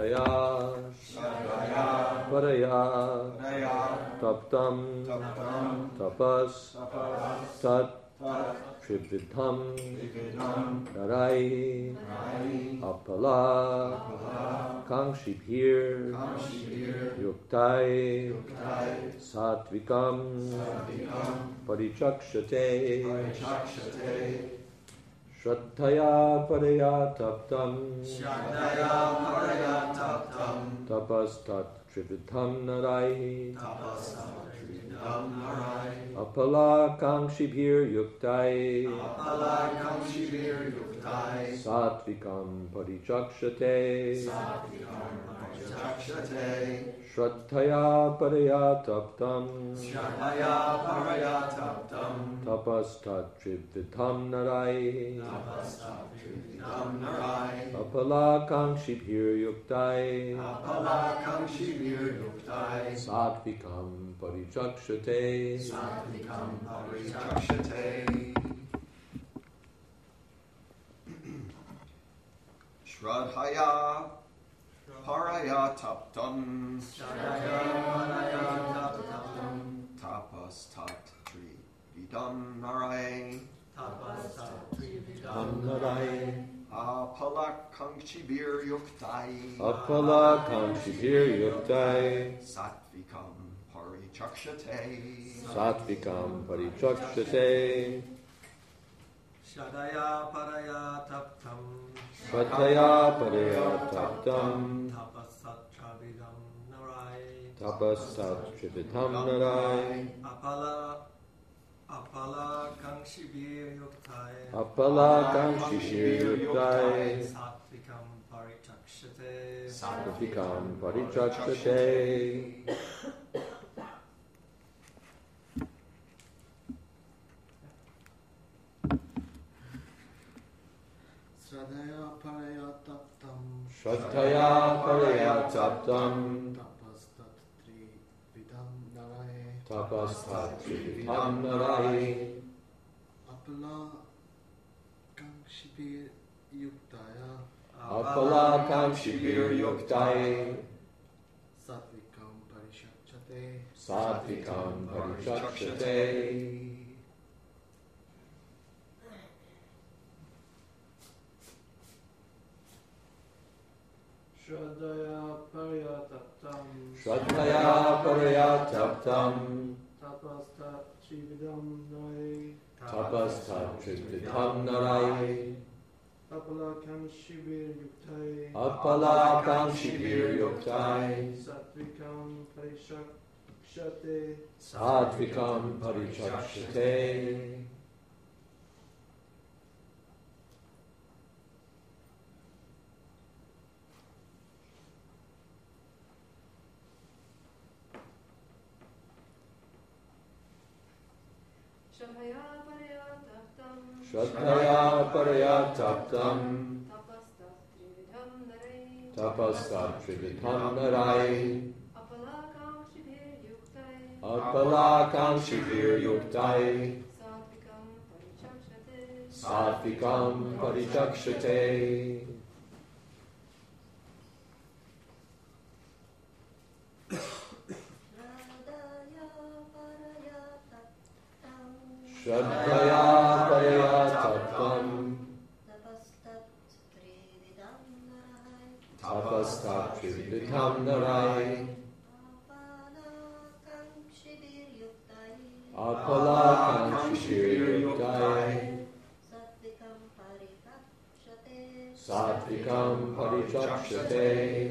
Shraddhaya Paraya Taptam Tapas Tat Trividham Narai Apala Kangshibhir Yuktai Satvikam Parichakshate Shraddhaya Paraya Taptam Tapas Tat Trividham Narai Apala Kangshibhir Yuktai Satvikam Parichakshate Shraddhaya Paraya Taptam Tapas Tat Trividham Narai Apala Kangshibhir Yuktai Satvikam Parichakshate Shraddhaya Paraya Taptam Tapas Tat Trividham Narai Apala Kangshibhir Yuktai Satvikam Parichakshate Shraddhaya Paraya Taptam Tapas Tat Trividham Narai Apala Kangshibhir Yuktai Satvikam Parichakshate Shraddhaya Paraya Taptam Tapas Tat Trividham Narai Apala Kangshibhir Yuktai Satvikam Parichakshate Shraddhaya Paraya Taptam Tapas Tat Trividham Narai Apala Kangshibhir Yuktai Satvikam Parichakshate Shraddhaya Paraya Taptam Tapas Tat Trividham Narai Apala Kangshibhir Yuktai Satvikam Parichakshate Shraddhaya Paraya Taptam Tapas Tat Trividham Narai Apala Kangshibhir Yuktai Satvikam Parichakshate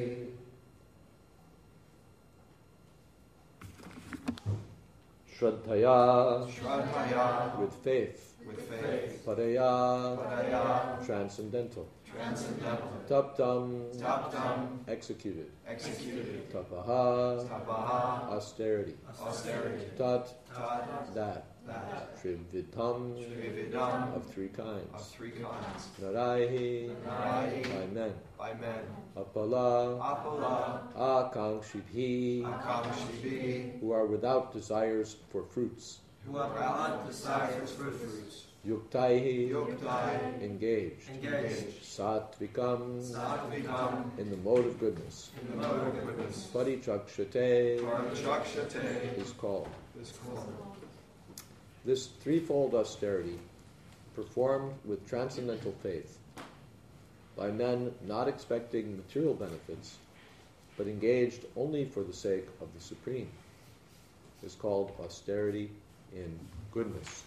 Shraddhaya with faith Paraya transcendental Taptam executed Tapaha austerity Tat that Trividham of three kinds Naraihi by men Apala Akangshibhi who are without desires for fruits Yuktaihi, Yuktai, engaged. engaged. Satvikam, Satvikam, in the mode of goodness. in the mode of goodness. Parichakshate Paramachakshate is called. is called. This threefold austerity, performed with transcendental faith, by men not expecting material benefits, but engaged only for the sake of the Supreme, is called austerity in goodness.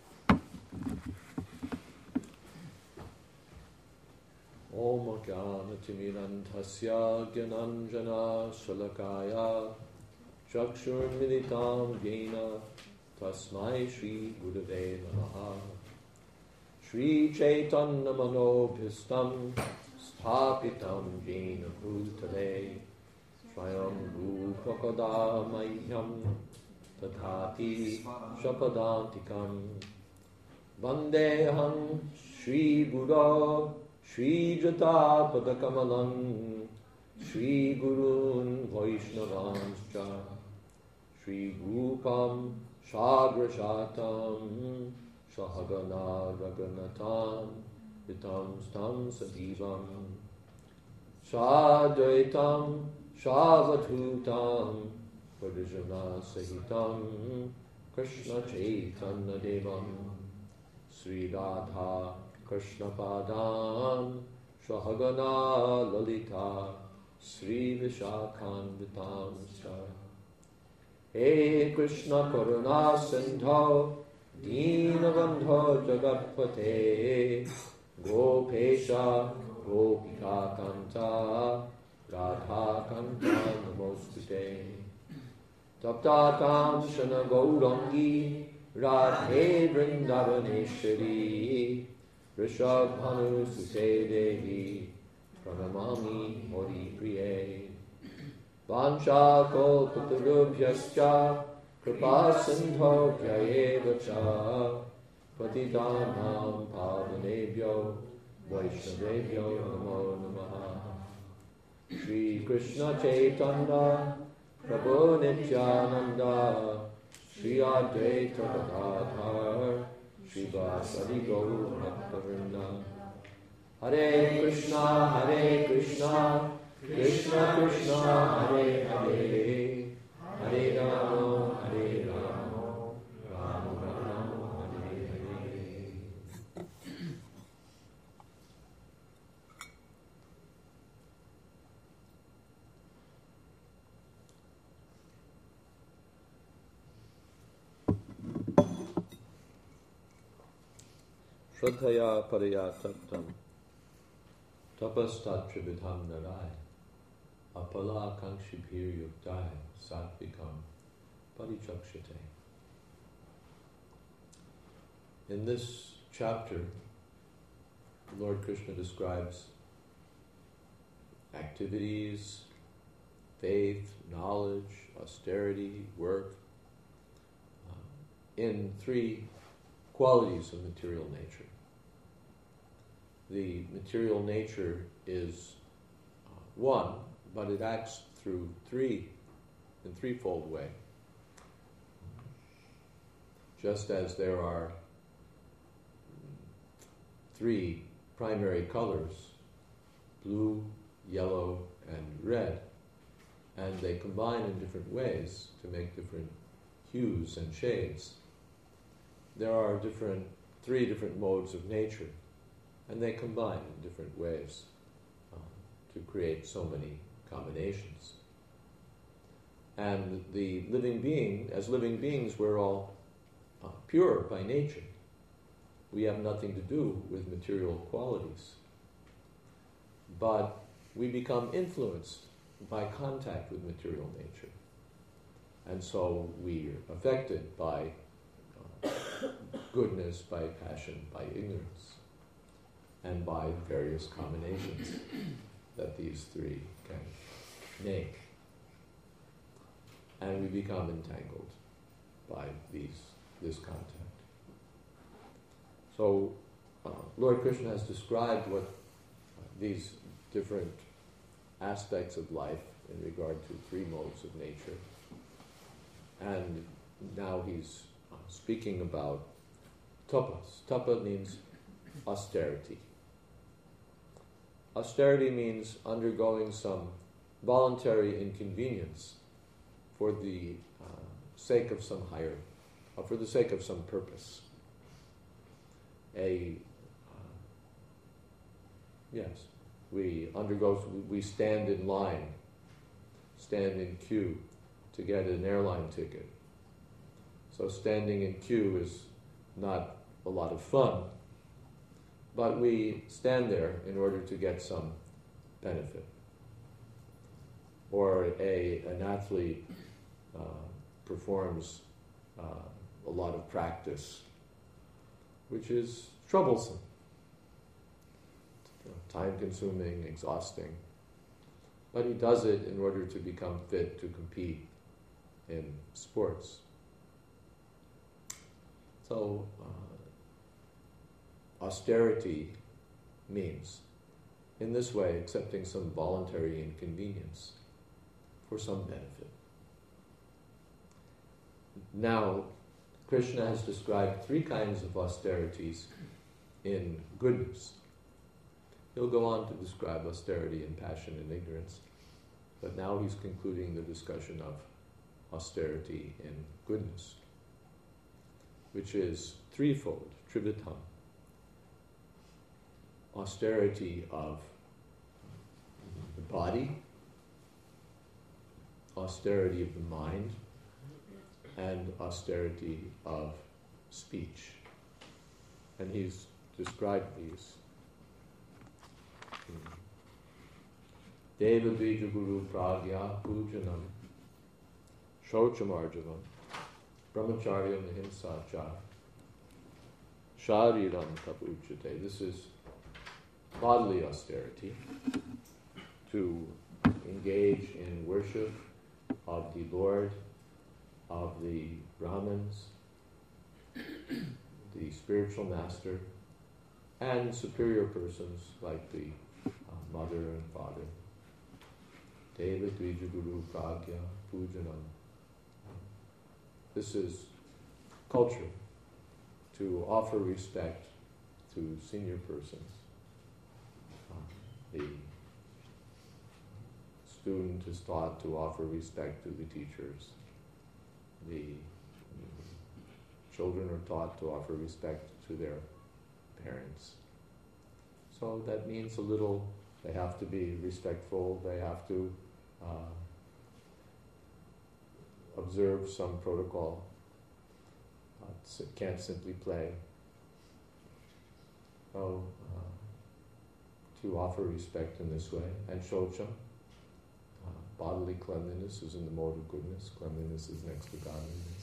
Om Jnana Timirantasya Gyananjana Shalakaya Chakshurmilitam Yena Tasmai Shri Gurave Namaha Shri Chaitanya Manobhistam Sthapitam Jena Bhutale Swayam Rupakada Mayam Tathati Shapadantikam Vandeham Shri Guru Shri Jata Padakamalam Shri Gurun Vaishnavanscha Shri Rupam Shagrashatam Shahagana Raganatam Vitam Stam Sadivam Shadvaitam Shavadhutam Varijana Sahitam Krishna Chaitanya Devam Sri Radha Krishna Padam Shahagana Lalita Sri Vishakhanvitam Star He Krishna Karuna Sindho Deenabandho Jagatpate Gopesha Gopika Kanta Radha Kanta Namostute Taptatam Shana Gaurangi Radhe Vrindavaneshwari Rishabhanu Sute Devi Pranamami Hori Priye Vancha Kalpatarubhyascha Kripa Sindho Vyayeva Cha Patitanam Pavanebhyo Vaishnavebhyo Namo Namaha Shri Krishna Chaitanya Prabhu Nityananda Shri Advaita Gadadhar Shri Vasadi Gaur Bhaktavrinda Hare Krishna Krishna Krishna Hare Hare Hare Rama Rama Rama Hare Hare. Shraddhaya Paraya Taptam Tapastat Tribidham Narai Apala Kankshibhir Yuktai Satvikam Parichakshate. In this chapter, Lord Krishna describes activities, faith, knowledge, austerity, work, in three qualities of material nature. The material nature is one, but it acts through in threefold way. Just as there are three primary colors, blue, yellow, and red, and they combine in different ways to make different hues and shades. There are three different modes of nature, and they combine in different ways to create so many combinations. And as living beings, we're all pure by nature. We have nothing to do with material qualities. But we become influenced by contact with material nature. And so we are affected by goodness, by passion, by ignorance, and by various combinations that these three can make. And we become entangled by this contact. So Lord Krishna has described what these different aspects of life in regard to three modes of nature. And now he's speaking about tapas. Tapa means austerity. Austerity means undergoing some voluntary inconvenience for the sake of some higher, for the sake of some purpose. We stand in line, stand in queue to get an airline ticket. So standing in queue is not a lot of fun, but we stand there in order to get some benefit. Or an athlete performs a lot of practice, which is troublesome, time-consuming, exhausting. But he does it in order to become fit to compete in sports. So, austerity means, in this way, accepting some voluntary inconvenience for some benefit. Now, Krishna has described 3 kinds of austerities in goodness. He'll go on to describe austerity in passion and ignorance, but now he's concluding the discussion of austerity in goodness, which is threefold, trivitam. Austerity of the body, austerity of the mind, and austerity of speech. And he's described these. Deva Dvija Guru Pragya Pujanam Shauchamarjavam Brahmacharyam Ahimsa Cha Shariram Tapuchate. This is bodily austerity, to engage in worship of the Lord, of the Brahmins, the spiritual master, and superior persons like the mother and father. Deva Dvija Guru Pragya Pujanam. This is culture, to offer respect to senior persons. The student is taught to offer respect to the teachers. The children are taught to offer respect to their parents. So that means a little, they have to be respectful, they have to observe some protocol, can't simply play. So, to offer respect in this way. And shocha, bodily cleanliness, is in the mode of goodness. Cleanliness is next to godliness.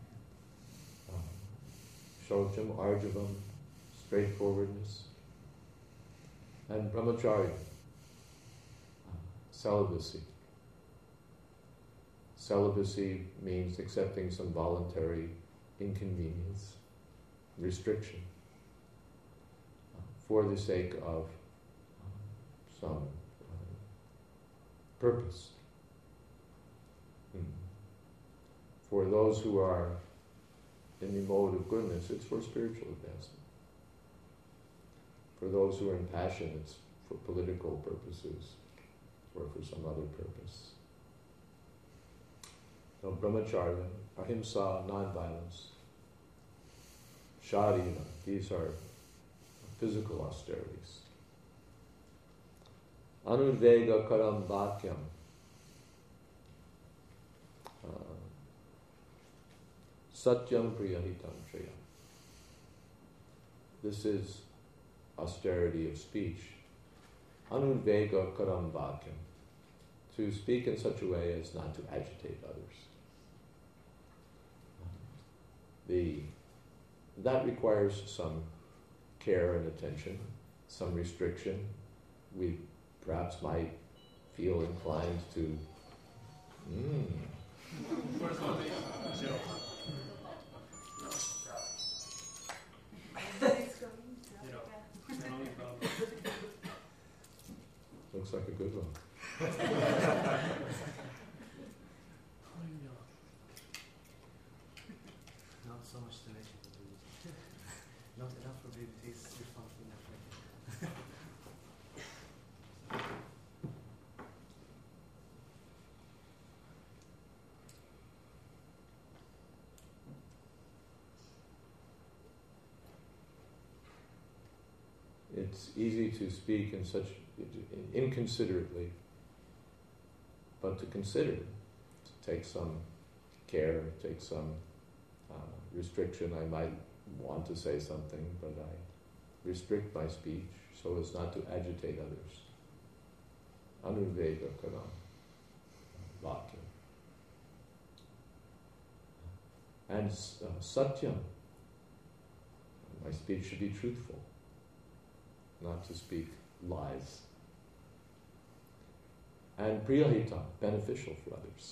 Shocham, arjavam, straightforwardness. And brahmacharya, celibacy. Celibacy means accepting some voluntary inconvenience, restriction, for the sake of some purpose. For those who are in the mode of goodness, it's for spiritual advancement. For those who are in passion, it's for political purposes or for some other purpose. So brahmacharya, ahimsa, non-violence, sharira, these are physical austerities. Anudvega karam bhakyam, satyam priyahitam shreya. This is austerity of speech. Anudvega karam bhakyam, to speak in such a way as not to agitate others. That requires some care and attention, some restriction. We perhaps might feel inclined to looks like a good one. Not so much to mention. it's easy to speak in such inconsiderately, but to consider, to take some care, take some restriction. I might want to say something, but I restrict my speech so as not to agitate others. Anurveda karam vakya. And satyam. My speech should be truthful, not to speak lies. And priyahita, beneficial for others.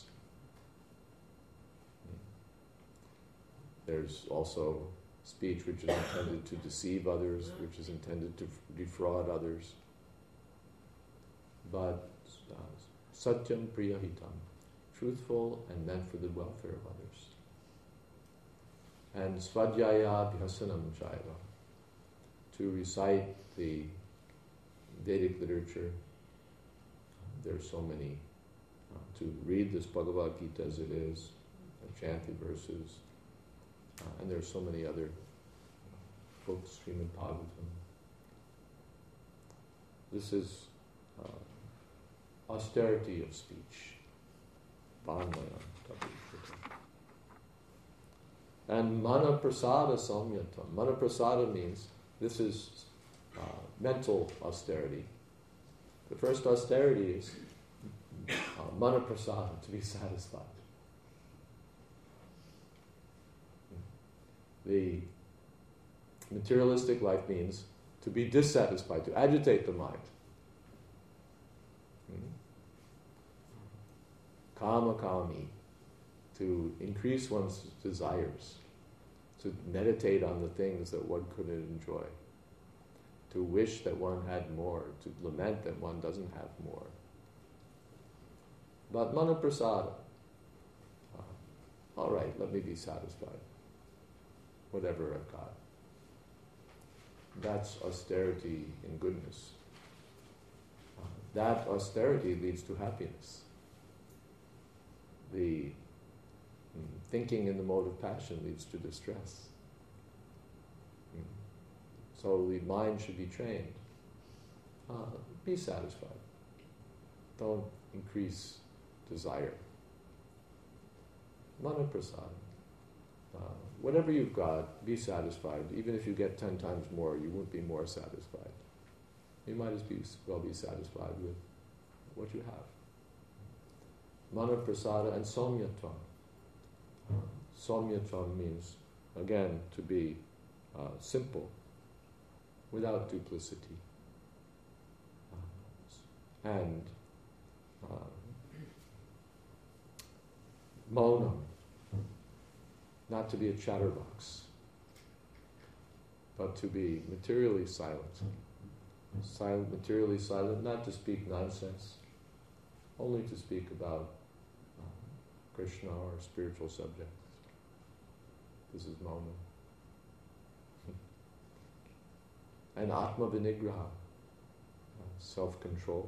There's also speech which is intended to deceive others, which is intended to defraud others. But satyam priyahitam, truthful and meant for the welfare of others. And svadhyaya abhyasanam chaiva, to recite the Vedic literature. There's so many, to read this Bhagavad Gita as it is, chant the verses, and there's so many other books, Srimad Bhagavatam. This is austerity of speech. Vanmaya. And mana prasada samyatam. Mana prasada means this is mental austerity. The first austerity is mana prasada, to be satisfied. The materialistic life means to be dissatisfied, to agitate the mind. Kama kami, to increase one's desires, to meditate on the things that one couldn't enjoy, to wish that one had more, to lament that one doesn't have more. But mana prasada, all right, let me be satisfied, whatever I've got. That's austerity in goodness. That austerity leads to happiness. The thinking in the mode of passion leads to distress. So the mind should be trained. Be satisfied. Don't increase desire. Mana prasad. Whatever you've got, be satisfied. Even if you get 10 times more, you won't be more satisfied. You might as well be satisfied with what you have. Mana prasada and somyatvam. Somyatvam means, again, to be simple, without duplicity. And maunam, not to be a chatterbox, but to be materially silent. Silent, materially silent, not to speak nonsense, only to speak about Krishna or spiritual subjects. This is maunam. And atma vinigraha, self-control.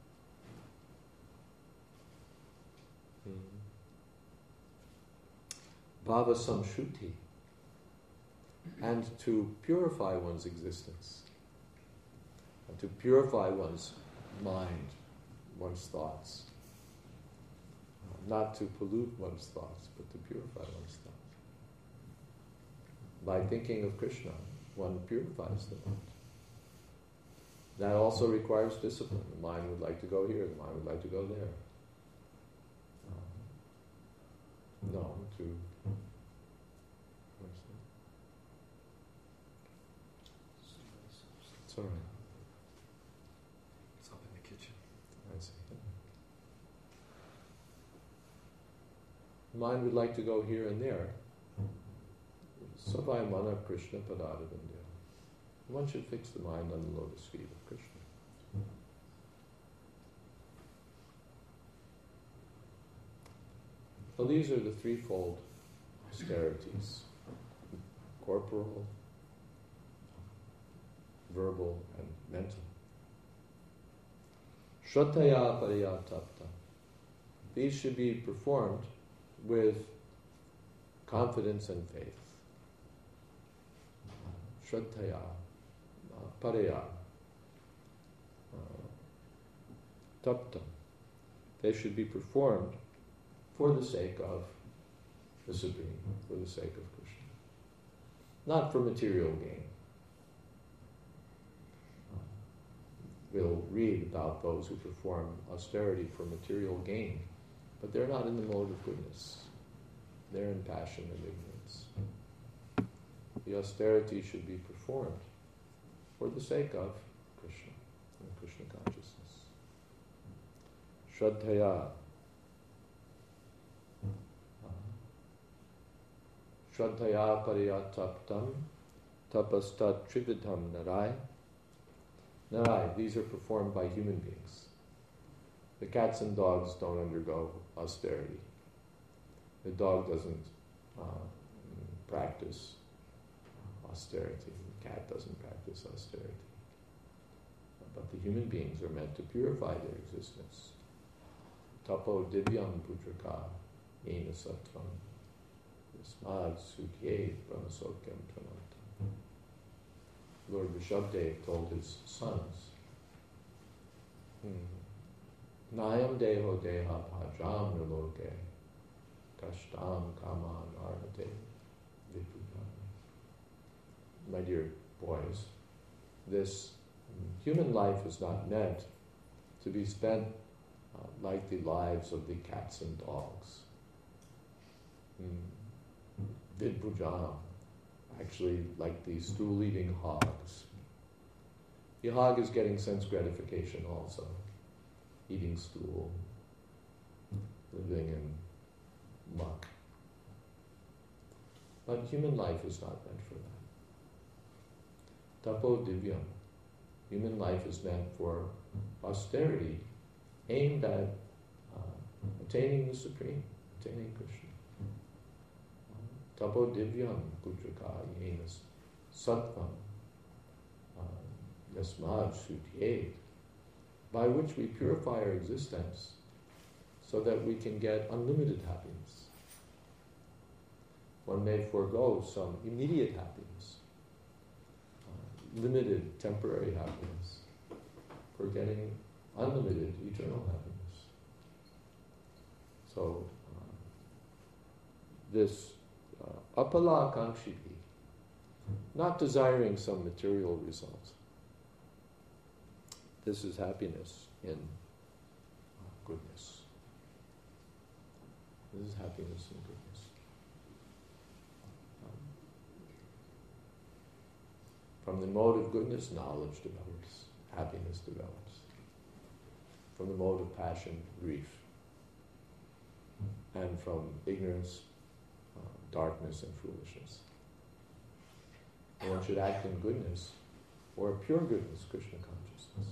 Bhava samshuti, and to purify one's existence, and to purify one's mind, one's thoughts. Not to pollute one's thoughts, but to purify one's thoughts. By thinking of Krishna, one purifies the mind. That also requires discipline. The mind would like to go here, the mind would like to go there. It's all right. It's up in the kitchen. I see. The mind would like to go here and there. Savaya mana Krishna padada vindya. One should fix the mind on the lotus feet of Krishna. So these are the threefold austerities: corporal, verbal, and mental. Shraddhaya pariyatapta. These should be performed with confidence and faith. Shraddhaya, pareya, taptam. They should be performed for the sake of the Supreme, for the sake of Krishna. Not for material gain. We'll read about those who perform austerity for material gain, but they're not in the mode of goodness. They're in passion and ignorance. The austerity should be performed for the sake of Krishna and Krishna consciousness. Shraddhaya. Shraddhaya pariyataptam tapastat trividham narai. Narai, these are performed by human beings. The cats and dogs don't undergo austerity. The dog doesn't practice austerity. The cat doesn't practice austerity. But the human beings are meant to purify their existence. Tapo divyam putraka yena sattvam yasmad sudye brahmasokyam pranantam. Lord Rishabdev told his sons, Nayam deho deha bhajam naloke kashtam kaman arhate vipujam. My dear boys, this human life is not meant to be spent like the lives of the cats and dogs. Vidbhujam, actually like the stool-eating hogs. The hog is getting sense gratification also, eating stool, living in muck. But human life is not meant for that. Tapo divyam. Human life is meant for austerity, aimed at attaining the Supreme, attaining Krishna. Tapo divyam putraka yenas sattvam yasmad sudhyet, by which we purify our existence so that we can get unlimited happiness. One may forego some immediate happiness, limited temporary happiness, for getting unlimited eternal happiness. So this apala kangshipi, not desiring some material result. This is happiness in goodness. This is happiness in goodness. From the mode of goodness, knowledge develops, happiness develops. From the mode of passion, grief. And from ignorance, darkness and foolishness. And one should act in goodness, or pure goodness, Krishna consciousness.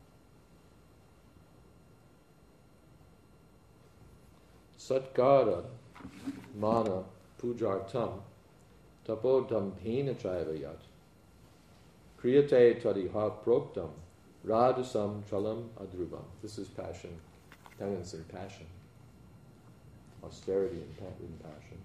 Satkara mana pujartam tapodam hina chayavayat kriyate tadiha proktam radasam chalam adrubam. This is passion, penance and passion, austerity and passion.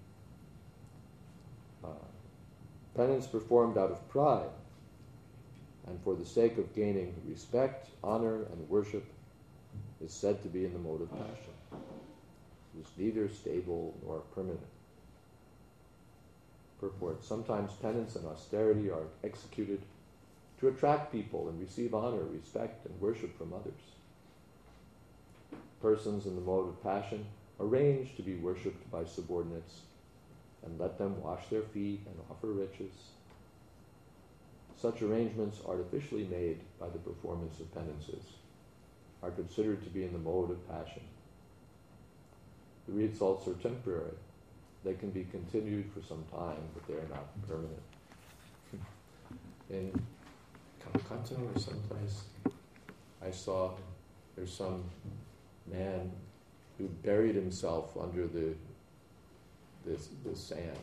Penance performed out of pride and for the sake of gaining respect, honor, and worship is said to be in the mode of passion. It is neither stable nor permanent. Purport: sometimes penance and austerity are executed to attract people and receive honor, respect, and worship from others. Persons in the mode of passion arrange to be worshipped by subordinates and let them wash their feet and offer riches. Such arrangements, artificially made by the performance of penances, are considered to be in the mode of passion. The results are temporary. They can be continued for some time, but they are not permanent. In Calcutta or someplace, I saw there's some man who buried himself under the sand.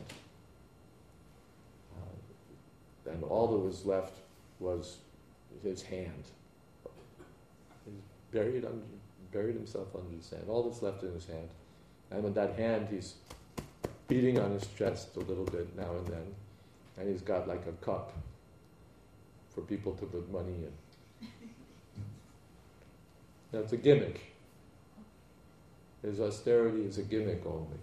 And all that was left was his hand. He buried himself under the sand. All that's left in his hand. And with that hand, he's beating on his chest a little bit now and then. And he's got like a cup for people to put money in. That's a gimmick. His austerity is a gimmick only.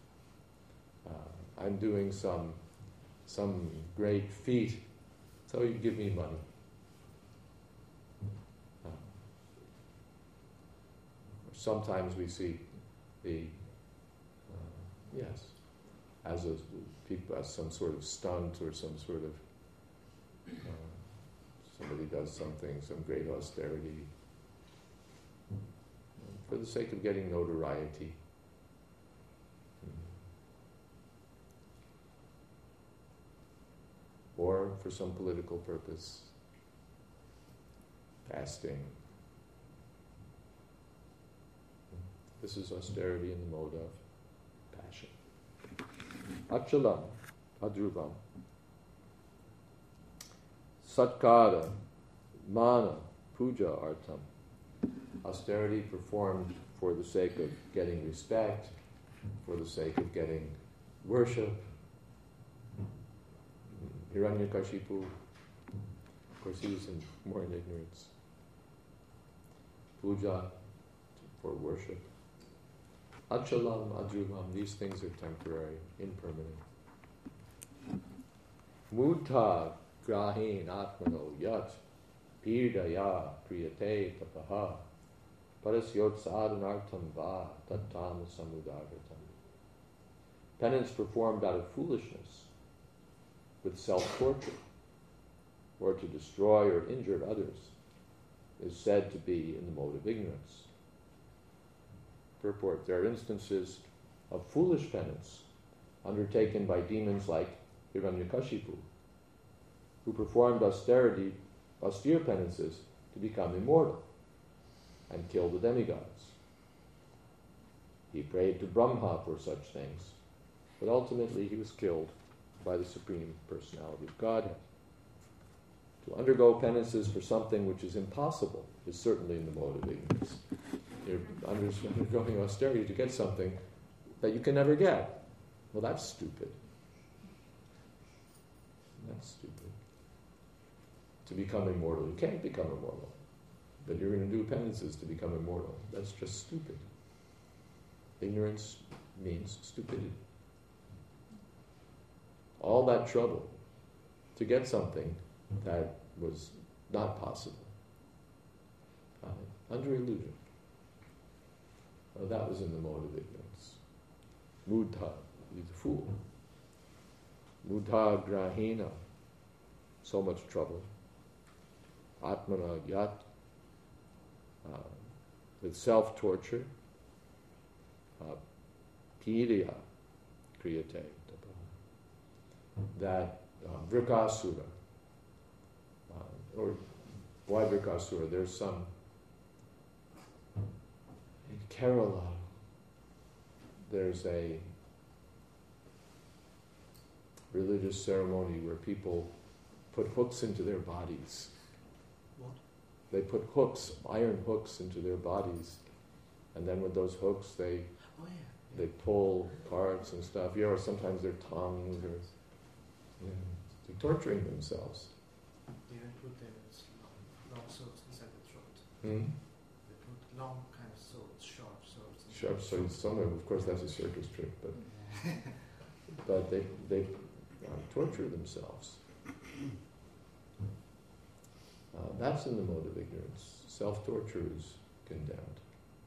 I'm doing some great feat, so you give me money. Sometimes we see as some sort of stunt or some sort of somebody does something, some great austerity, for the sake of getting notoriety. Or for some political purpose, fasting. This is austerity in the mode of passion. Achalam, adruvam, satkara, mana, puja artam. Austerity performed for the sake of getting respect, for the sake of getting worship. Hiranyakashipu, of course he was more in ignorance. Puja, for worship. Achalam, adruvam, these things are temporary, impermanent. Mudha grahin atmano yat pirdaya priyate tapaha parasyot sadhanartam va tattam samudagatam. Penance performed out of foolishness, with self-torture, or to destroy or injure others, is said to be in the mode of ignorance. Purport: there are instances of foolish penance undertaken by demons like Hiranyakashipu, who performed austere penances to become immortal and kill the demigods. He prayed to Brahma for such things, but ultimately he was killed by the Supreme Personality of Godhead. To undergo penances for something which is impossible is certainly in the mode of ignorance. You're undergoing austerity to get something that you can never get. Well, that's stupid. That's stupid. To become immortal, you can't become immortal. But you're going to do penances to become immortal. That's just stupid. Ignorance means stupidity. All that trouble to get something that was not possible under illusion. That was in the mode of ignorance. Mudha, he's a fool. Mudha grahina, so much trouble. Atmana yat, with self-torture. Piriya kriyate, that Vrikasura, or why Vrikasura? There's some in Kerala. There's a religious ceremony where people put hooks into their bodies. What? They put hooks, iron hooks, into their bodies, and then with those hooks they pull parts and stuff. Or sometimes their tongues, or they're torturing themselves. They even put their long swords inside the throat. Hmm? They put long kind of swords, sharp swords. Sharp swords. Somewhere, of course, that's a circus trick, but they torture themselves. That's in the mode of ignorance. Self-torture is condemned.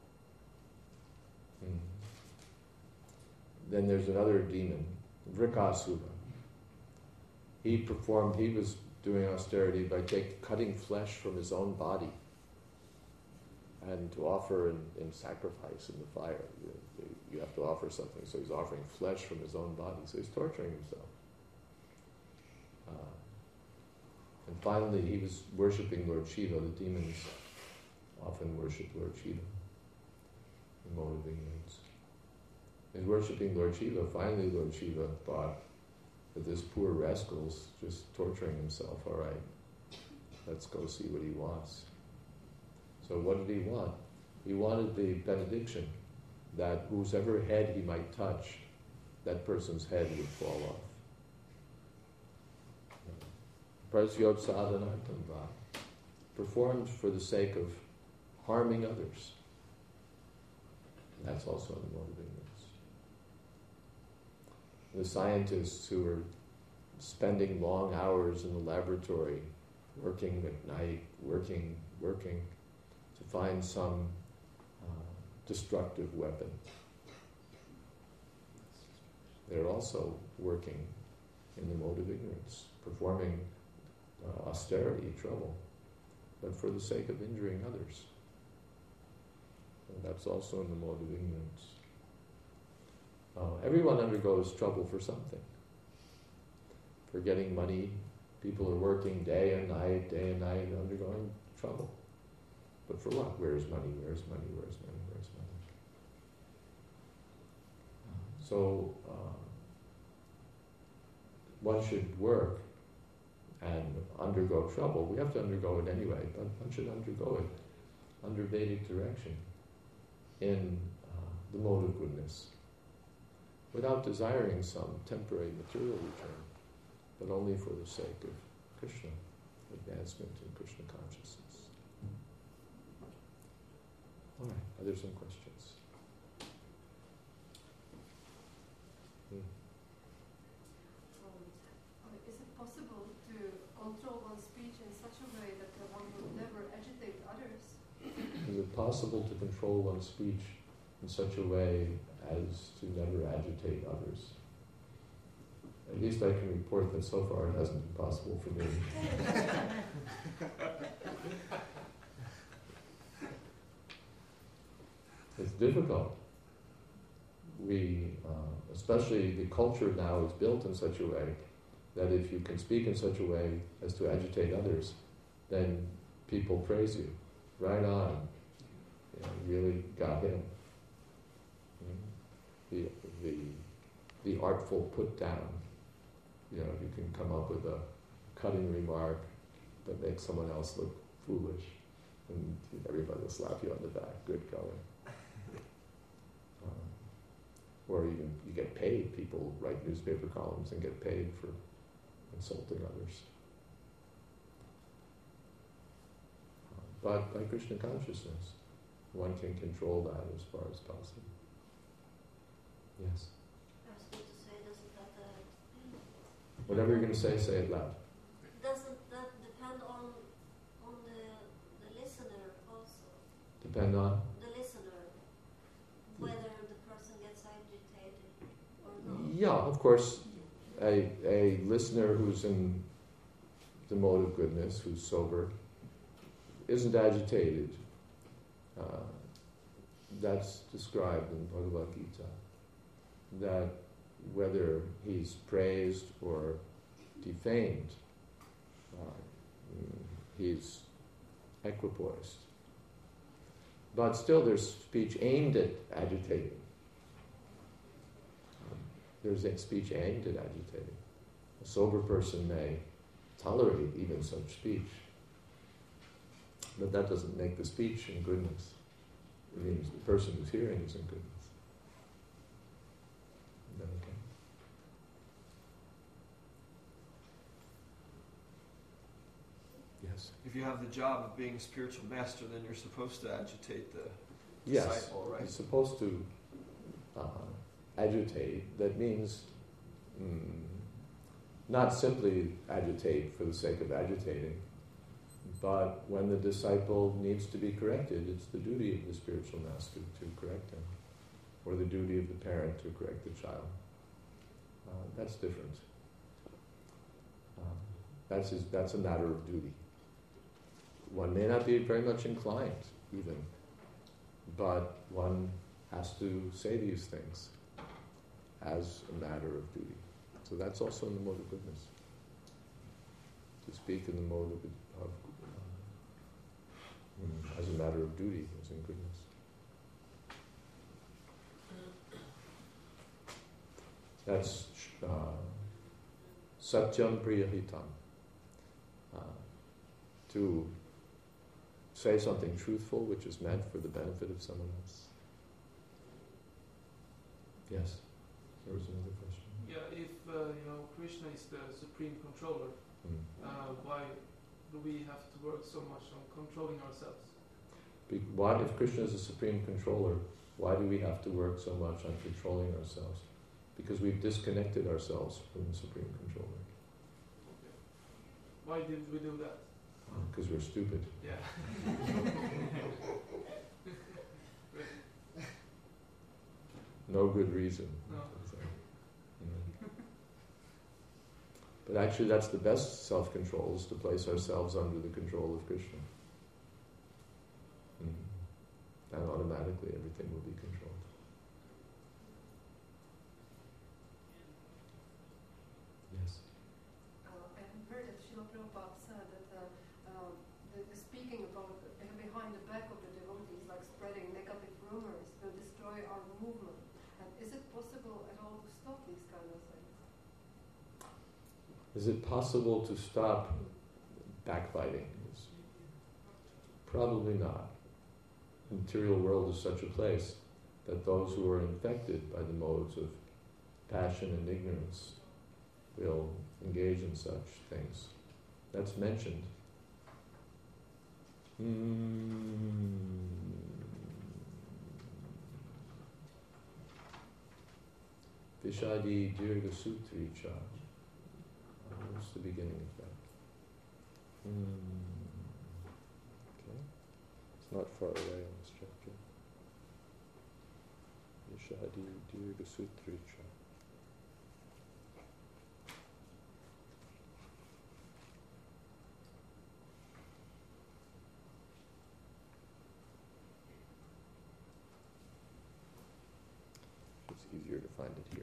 Then there's another demon, Vrikasura. He was doing austerity by cutting flesh from his own body and to offer in sacrifice in the fire. You have to offer something, so he's offering flesh from his own body, so he's torturing himself. And finally, he was worshipping Lord Shiva. The demons often worship Lord Shiva, the mode of ignorance. In worshipping Lord Shiva, finally Lord Shiva thought that this poor rascal's just torturing himself. All right, let's go see what he wants. So what did he want? He wanted the benediction that whosever head he might touch, that person's head would fall off. Prasyot sadhanartam va, performed for the sake of harming others. That's also in the mode of ignorance. The scientists who are spending long hours in the laboratory, working at night, working to find some destructive weapon. They're also working in the mode of ignorance, performing austerity, trouble, but for the sake of injuring others. And that's also in the mode of ignorance. Everyone undergoes trouble for something. For getting money, people are working day and night, undergoing trouble. But for what? Where's money? Where's money? Where's money? Where's money? So one should work and undergo trouble. We have to undergo it anyway, but one should undergo it under Vedic direction in the mode of goodness, without desiring some temporary material return, but only for the sake of Krishna, advancement in Krishna consciousness. All right, are there some questions? Is it possible to control one's speech in such a way that one would never agitate others? Is it possible to control one's speech in such a way as to never agitate others? At least I can report that so far it hasn't been possible for me. It's difficult. We, especially the culture now is built in such a way that if you can speak in such a way as to agitate others, then people praise you. Right on. You know, really got him. The artful put down. You know, you can come up with a cutting remark that makes someone else look foolish, and everybody will slap you on the back. Good going. Or even you get paid. People write newspaper columns and get paid for insulting others. But by Krishna consciousness, one can control that as far as possible. Yes? I was going to say, doesn't that... Whatever you're going to say it loud. Doesn't that depend on the listener also? Depend on? The listener, whether the person gets agitated or not. Yeah, of course. A listener who's in the mode of goodness, who's sober, isn't agitated. That's described in Bhagavad Gita. That whether he's praised or defamed, he's equipoised. But still there's speech aimed at agitating. There's a speech aimed at agitating. A sober person may tolerate even such speech. But that doesn't make the speech in goodness. It means the person who's hearing is in goodness. Is that okay? Yes? If you have the job of being a spiritual master, then you're supposed to agitate the Yes. disciple, right? You're supposed to agitate. That means not simply agitate for the sake of agitating, but when the disciple needs to be corrected, it's the duty of the spiritual master to correct him, or the duty of the parent to correct the child. That's different. That's a matter of duty. One may not be very much inclined, even, but one has to say these things as a matter of duty. So that's also in the mode of goodness. To speak in the mode of as a matter of duty is in goodness. That's satyam priyahitam. To say something truthful which is meant for the benefit of someone else. Yes? There was another question. Yeah, if Krishna is the supreme controller, why do we have to work so much on controlling ourselves? Why, if Krishna is the supreme controller, why do we have to work so much on controlling ourselves? Because we've disconnected ourselves from the supreme controller. Okay. Why did we do that? Because we're stupid. Yeah. No good reason. No. But actually that's the best self-control, is to place ourselves under the control of Krishna. And automatically everything will be controlled. Yes? I have heard that Srila Prabhupada said that the speaking about behind the back of the devotees, like spreading negative rumors, will destroy our movement. And is it possible at all to stop these kind of things? Is it possible to stop backbiting? Probably not. The material world is such a place that those who are infected by the modes of passion and ignorance will engage in such things. That's mentioned. Vishadi Dirga Sutri Cha. What's the beginning of that? Okay. It's not far away on this chapter. Vishadi Dirga Sutri Cha. It's easier to find it here.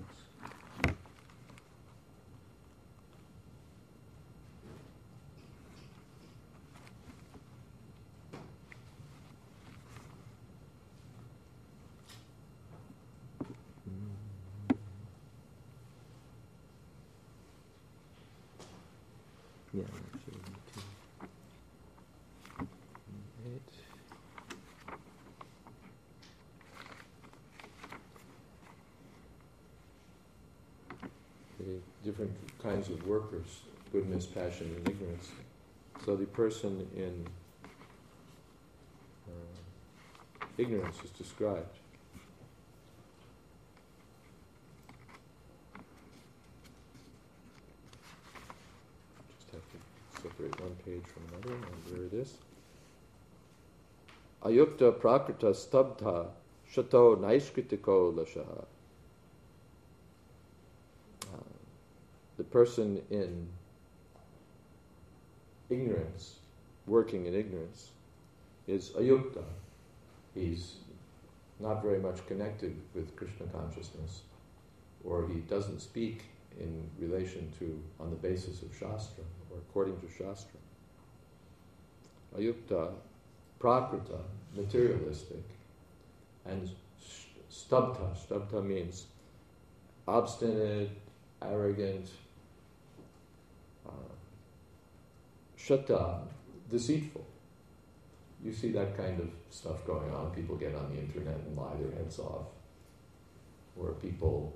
Yeah, actually, me too. 8. The different kinds of workers, goodness, passion, and ignorance. So the person in ignorance is described. Separate one page from another, and there it is. Ayukta prakrita stabdha shato naiskritiko lashaha. The person in ignorance, working in ignorance, is ayukta. He's not very much connected with Krishna consciousness, or he doesn't speak in relation to, on the basis of Shastra, or according to Shastra. Ayukta, prakrita, materialistic, and stabdha. Stabdha means obstinate, arrogant, shata, deceitful. You see that kind of stuff going on. People get on the internet and lie their heads off, or people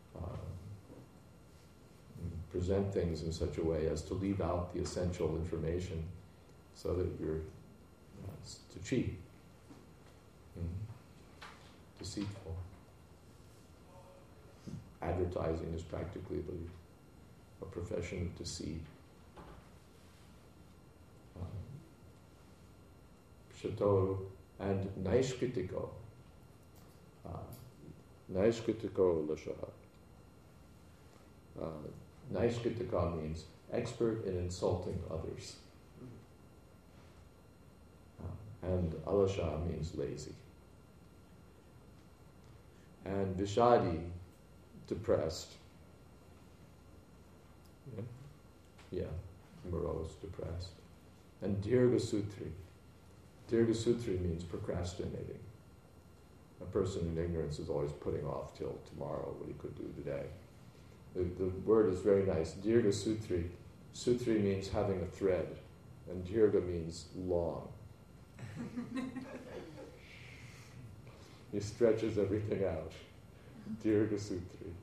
present things in such a way as to leave out the essential information so that you're to cheat. Deceitful. Advertising is practically a profession of deceit. Shato and naiskritiko. Naiskritiko lashaha. Naiskritika means expert in insulting others. And alasha means lazy. And vishadi, depressed. Yeah, morose, depressed. And dirghasutri. Dirghasutri means procrastinating. A person in ignorance is always putting off till tomorrow what he could do today. The word is very nice. Dirghasutri. Sutri means having a thread, and dirgha means long. He stretches everything out. Dirghasutri.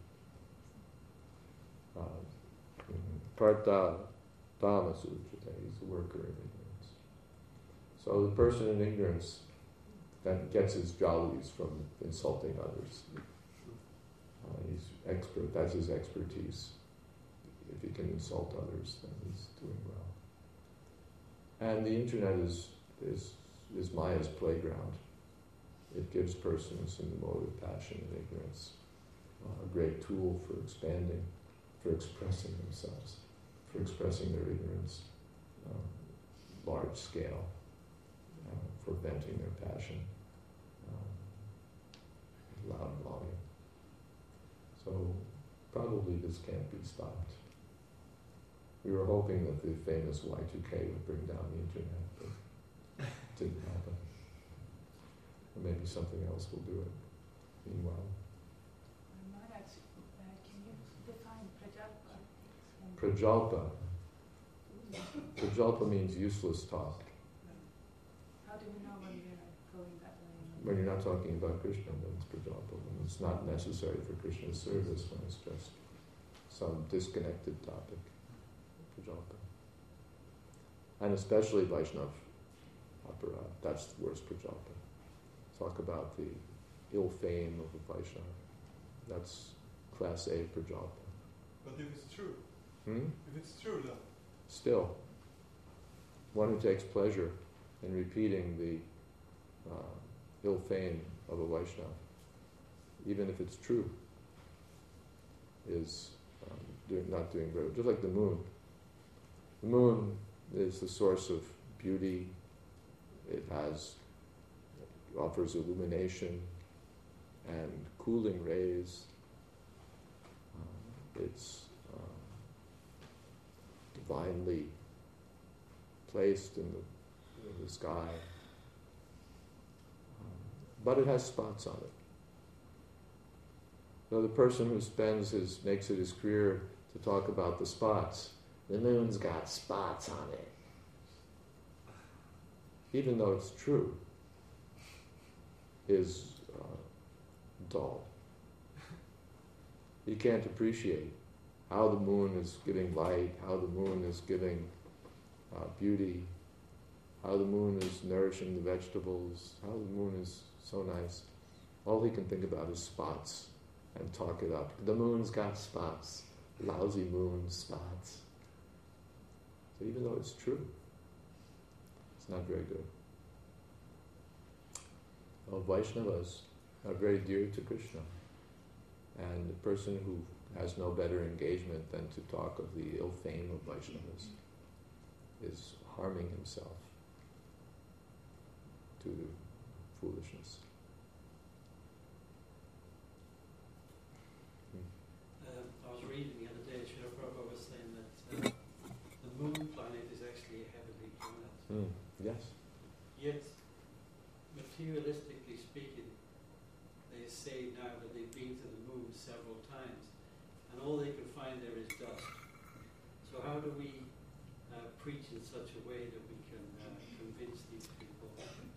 Partha Dhamasujata. He's a worker in ignorance. So the person in ignorance then gets his jollies from insulting others. He's expert, that's his expertise. If he can insult others, then he's doing well. And the internet is Maya's playground. It gives persons in the mode of passion and ignorance a great tool for expanding, for expressing themselves, for expressing their ignorance, large scale, for venting their passion, loud volume. So probably this can't be stopped. We were hoping that the famous Y2K would bring down the internet, but it didn't happen. Or maybe something else will do it. Meanwhile. Maharaj, can you define prajalpa? Prajalpa. Prajalpa means useless talk. How do we know when we're going that way? When you're not talking about Krishna, then it's prajalpa. When it's not necessary for Krishna's service, when it's just some disconnected topic. Prajalpa. And especially Vaishnava opera, that's the worst prajalpa. Talk about the ill fame of a Vaishnava. That's class A prajalpa. But if it's true, if it's true though. Still, one who takes pleasure in repeating the ill fame of a Vaishnava, even if it's true, is not doing very well. Just like the moon. The moon is the source of beauty. It offers illumination and cooling rays. It's divinely placed in the sky. But it has spots on it. So the person who makes it his career to talk about the spots, the moon's got spots on it. Even though it's true, is dull. You can't appreciate how the moon is giving light, how the moon is giving beauty, how the moon is nourishing the vegetables, how the moon is so nice. All he can think about is spots and talk it up. The moon's got spots. Lousy moon spots. So even though it's true, it's not very good. Well, Vaishnavas are very dear to Krishna. And the person who has no better engagement than to talk of the ill fame of Vaishnavas is harming himself to foolishness. I was reading the other day, Srila Prabhupada was saying that the moon planet is actually a heavenly planet. Yes. Yet, materialistically speaking, they say now that they've been to the moon several times, and all they can find there is dust. So how do we preach in such a way that we can convince these people?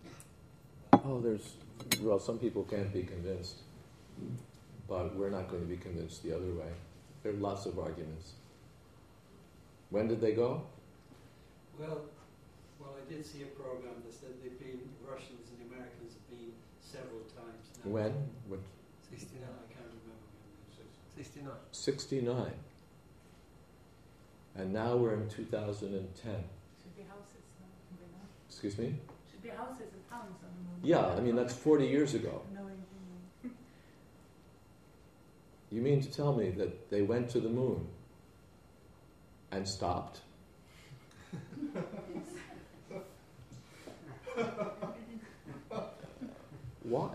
Some people can't be convinced, but we're not going to be convinced the other way. There are lots of arguments. When did they go? Well, I did see a program that said Russians and Americans have been several times now. When? What? 69. I can't remember when. 69. 69. And now we're in 2010. Should be houses now. Excuse me? Should be houses and towns on the moon. Yeah, I mean, that's 40 years ago. No. You mean to tell me that they went to the moon and stopped? Why?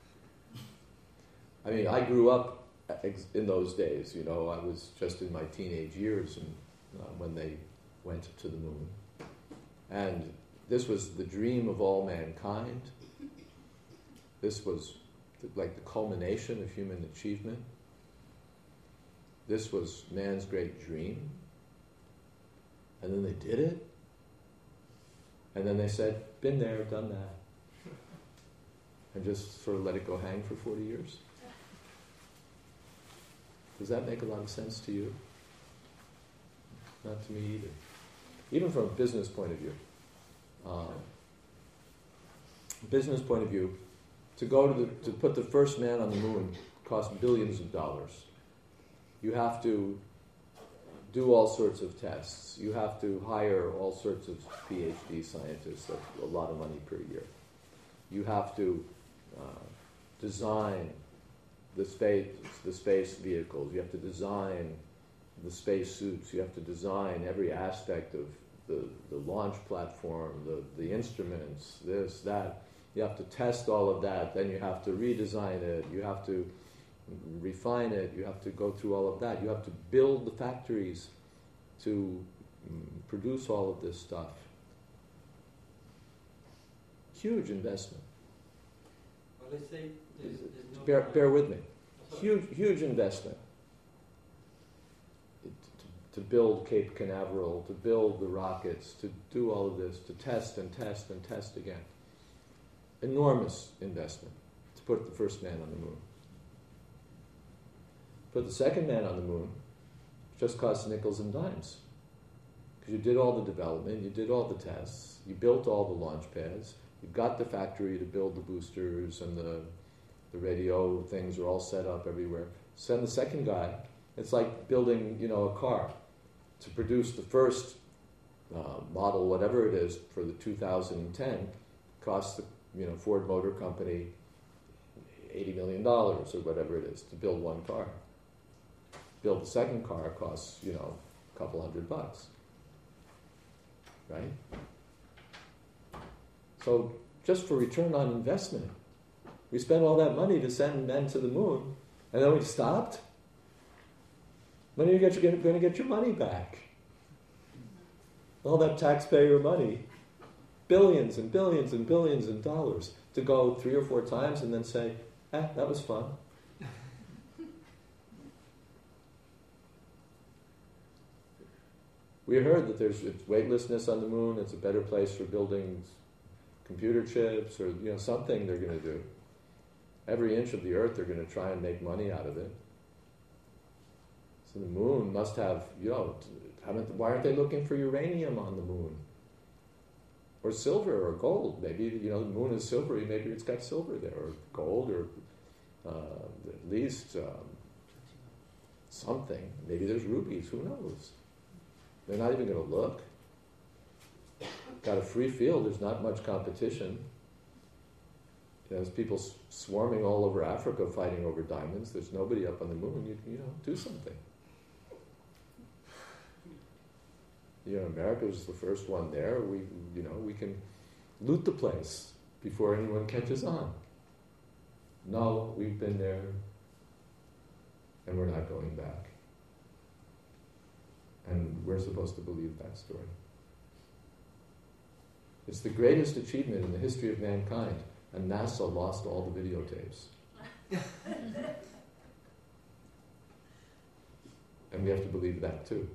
I mean, I grew up in those days, I was just in my teenage years and when they went to the moon. And this was the dream of all mankind. This was like the culmination of human achievement. This was man's great dream. And then they did it. And then they said, been there, done that. And just sort of let it go hang for 40 years. Does that make a lot of sense to you? Not to me either. Even from a business point of view. business point of view, to put the first man on the moon cost billions of dollars. You have to do all sorts of tests. You have to hire all sorts of PhD scientists, that's a lot of money per year. You have to design the space vehicles. You have to design the space suits. You have to design every aspect of the launch platform, the instruments, this, that. You have to test all of that. Then you have to redesign it. You have to refine it. You have to go through all of that. You have to build the factories to produce all of this stuff. Huge investment. Well, let's say there's no Bear with me. Sorry. Huge investment to build Cape Canaveral, to build the rockets, to do all of this, to test and test and test again. Enormous investment to put the first man on the moon. Put the second man on the moon just cost nickels and dimes. Because you did all the development, you did all the tests, you built all the launch pads, you got the factory to build the boosters, and the radio things are all set up everywhere. Send the second guy. It's like building, a car. To produce the first model, whatever it is, for the 2010, costs the Ford Motor Company $80 million or whatever it is to build one car. Build the second car costs, a couple $100, right? So just for return on investment, we spent all that money to send men to the moon, and then we stopped. When are you going to get your money back? All that taxpayer money, billions and billions and billions of dollars, to go 3 or 4 times and then say, that was fun. We heard that there's weightlessness on the moon. It's a better place for building computer chips or something they're going to do. Every inch of the Earth they're going to try and make money out of it. So the moon must have, why aren't they looking for uranium on the moon? Or silver or gold. Maybe, the moon is silvery, maybe it's got silver there, or gold, or at least something. Maybe there's rubies, who knows? They're not even going to look. Got a free field, there's not much competition. There's people swarming all over Africa fighting over diamonds. There's nobody up on the moon. Do something. America was the first one there. We can loot the place before anyone catches on. No, we've been there, and we're not going back. And we're supposed to believe that story. It's the greatest achievement in the history of mankind, and NASA lost all the videotapes. And we have to believe that too.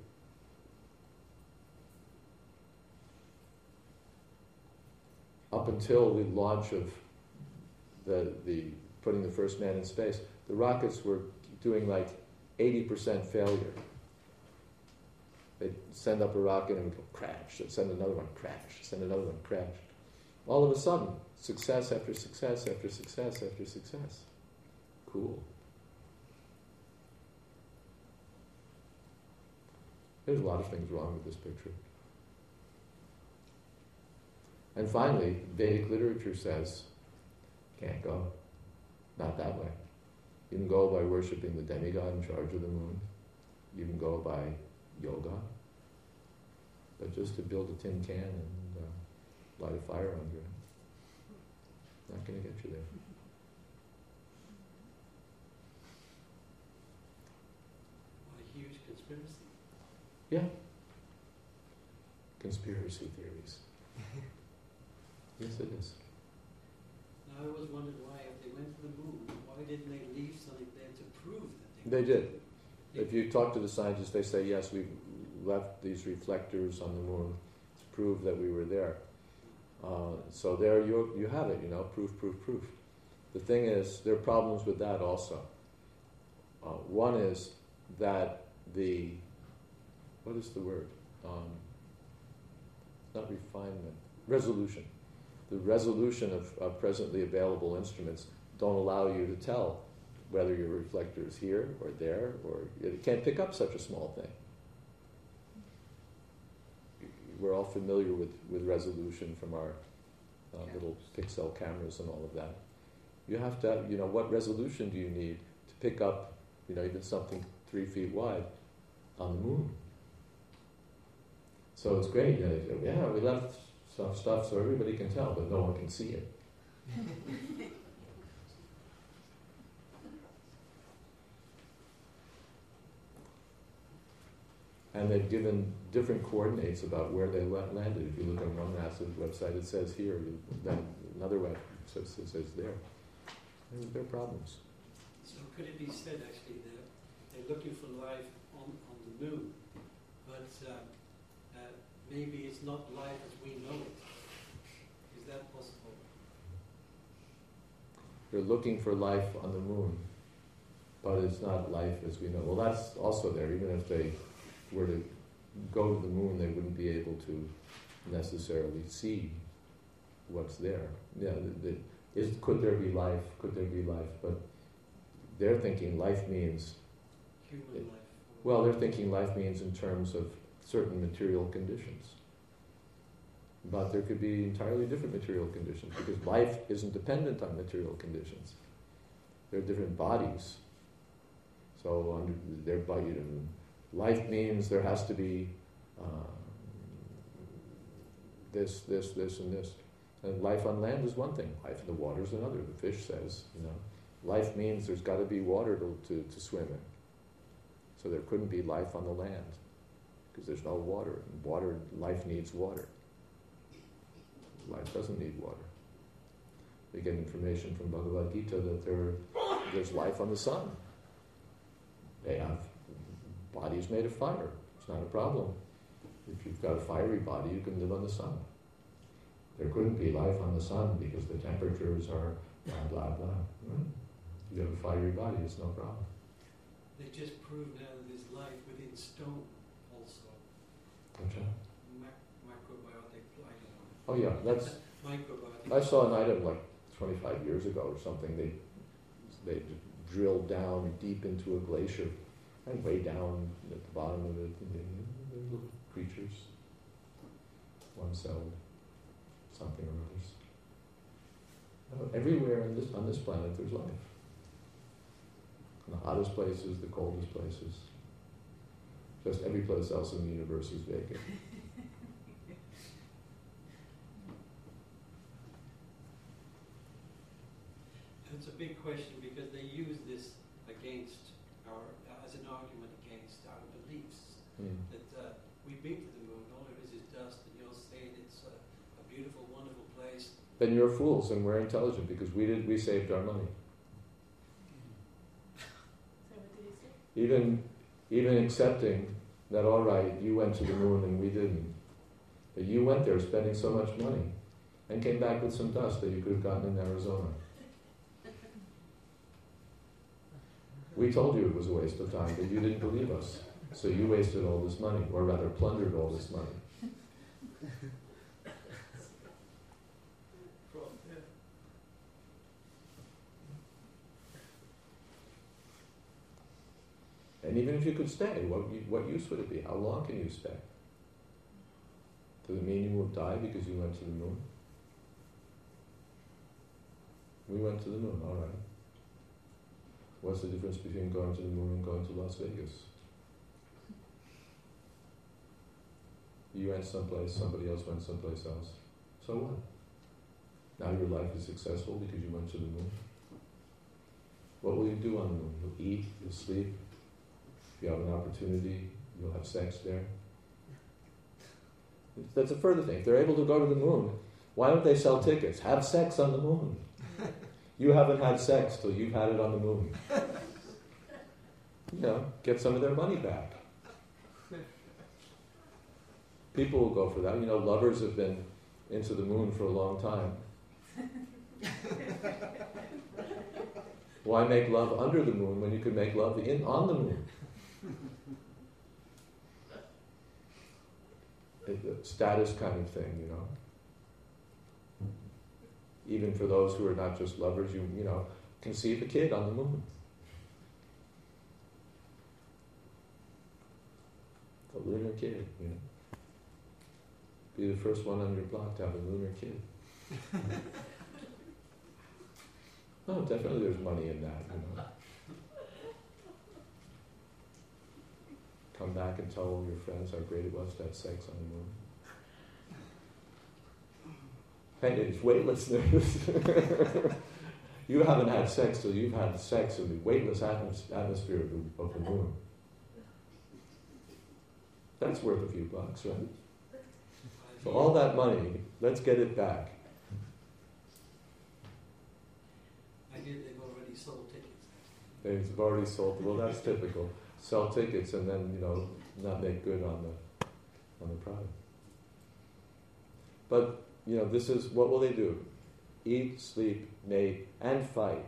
Up until the launch of the putting the first man in space, the rockets were doing like 80% failure. They'd send up a rocket and it would go crash. They'd send another one, crash. Send another one, crash. All of a sudden, success after success after success after success. Cool. There's a lot of things wrong with this picture. And finally, Vedic literature says, can't go. Not that way. You can go by worshipping the demigod in charge of the moon. You can go by yoga. But just to build a tin can and light a fire under it, not going to get you there. What a huge conspiracy. Yeah. Conspiracy theories. Yes, it is. Now, I always wondered why, if they went to the moon, why didn't they leave something there to prove that They did. If you talk to the scientists, they say, yes, we left these reflectors on the moon to prove that we were there. So there you have it, proof, proof, proof. The thing is, there are problems with that also. One is that what is the word? Not refinement, resolution. the resolution of presently available instruments don't allow you to tell whether your reflector is here or there, or it can't pick up such a small thing. We're all familiar with resolution from our little pixel cameras and all of that. You have to have, what resolution do you need to pick up, even something 3 feet wide on the moon? So it's great. We left some stuff so everybody can tell, but no one can see it. And they've given different coordinates about where they landed. If you look on one NASA's website, it says here. Then another website says there. There are problems. So could it be said actually that they're looking for life on the moon, but maybe it's not life as we know it? Is that possible? They're looking for life on the moon, but it's not life as we know. Well, that's also there. Even if they were to go to the moon, they wouldn't be able to necessarily see what's there. Yeah, could there be life? Could there be life? But they're thinking life means... Human life. Well, they're thinking life means in terms of certain material conditions. But there could be entirely different material conditions, because life isn't dependent on material conditions. There are different bodies. So under their body, life means there has to be this, and this. And life on land is one thing. Life in the water is another. The fish says, life means there's got to be water to swim in. So there couldn't be life on the land, because there's no water. And life needs water. Life doesn't need water. We get information from Bhagavad Gita that there's life on the sun. They have bodies made of fire. It's not a problem. If you've got a fiery body, you can live on the sun. There couldn't be life on the sun because the temperatures are blah, blah, blah. You have a fiery body, it's no problem. They just proved now that there's life within stone also. Okay. Microbiotic, I don't know. Oh yeah, that's... Microbiotic. I saw an item like 25 years ago or something. They drilled down deep into a glacier and way down at the bottom of it, there's little creatures, one-celled, something or others. Everywhere on this planet there's life. The hottest places, the coldest places. Just every place else in the universe is vacant. It's a big question because they use this against as an argument against our beliefs. That we've been to the moon, all there is dust, and you're saying it's a beautiful, wonderful place. Then you're fools and we're intelligent because we saved our money. So what did he say? Even accepting that, all right, you went to the moon and we didn't. But you went there spending so much money and came back with some dust that you could have gotten in Arizona. We told you it was a waste of time, but you didn't believe us. So you wasted all this money, or rather plundered all this money. And even if you could stay, what use would it be? How long can you stay? Does it mean you will die because you went to the moon? We went to the moon, all right. What's the difference between going to the moon and going to Las Vegas? You went someplace, somebody else went someplace else. So what? Now your life is successful because you went to the moon. What will you do on the moon? You'll eat, you'll sleep. If you have an opportunity, you'll have sex there. That's a further thing. If they're able to go to the moon, why don't they sell tickets? Have sex on the moon. You haven't had sex till you've had it on the moon. Get some of their money back. People will go for that. Lovers have been into the moon for a long time. Why make love under the moon when you could make love on the moon? It's a status kind of thing, even for those who are not just lovers, you know, conceive a kid on the moon. A lunar kid, you know. Be the first one on your block to have a lunar kid. Oh, definitely there's money in that, you know. Come back and tell all your friends how great it was to have sex on the moon. Hey, it's weightlessness. You haven't had sex till you've had sex in the weightless atmosphere of the moon. That's worth a few bucks, right? So all that money, let's get it back. I hear they've already sold tickets. They've already sold. Well, that's typical. Sell tickets and then, you know, not make good on the product. But, you know, this is, what will they do? Eat, sleep, mate, and fight.